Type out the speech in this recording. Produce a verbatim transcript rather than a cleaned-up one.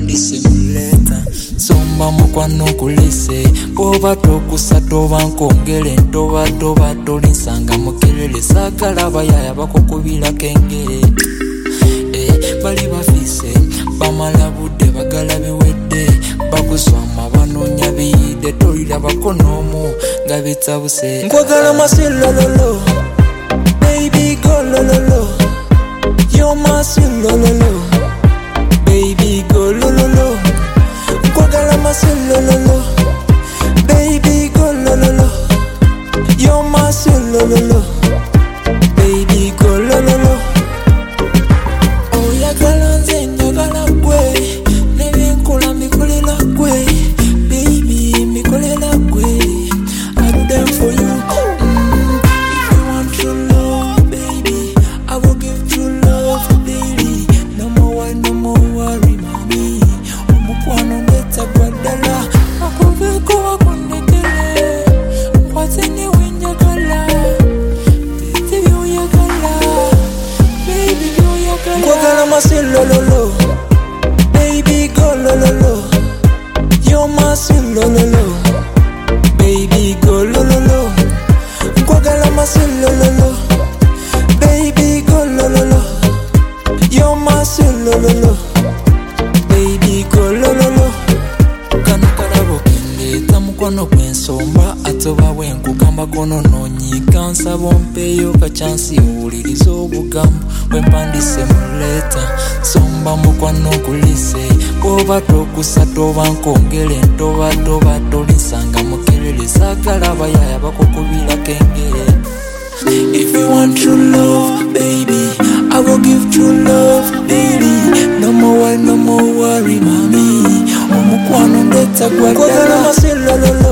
Wempandise muleta somba mukwano kulise oba tokusa toba nkongere ntoba toba tolinsanga mukerere sagala bayaya bakukubira kengere eh bali bafise bamala budde bagala biwedde bakuswama banonya biyide tolira bakonomu ngabitsabuse nkwagala masilololo baby go lololo you're my silololo baby go lololo nkwagala masilololo baby go lololo you're my silololo baby go lololo oyagala nze njagala gwe nebinkola mikolela gwe baby mikolela gwe I do them for you. Mm, if you want true love baby I will give true love daily. No more worry, no more worry mami omukwano ndeta gwadala akuveko wakondekele nkwatene wenjagala tete byoyagala baby byoyagala nkwagala masilololo baby go lololo you're my silololo baby go lololo nkwagala masilololo baby go lololo you're my silololo baby go lololo kano kalabo kendeta mukwano gwensomba atoba wenkugamba gono nonyiga nsaba ompeeyo kachansi owuliriza obugambo wempandise muleta somba mukwano kulise oba tokusa toba nkongere ntoba toba tolinsanga mukerere sagala bayaya bakukubira kengere if you want true love baby I will give true love daily. No more worry, no more worry mami omukwano ndeta gwadala masilololo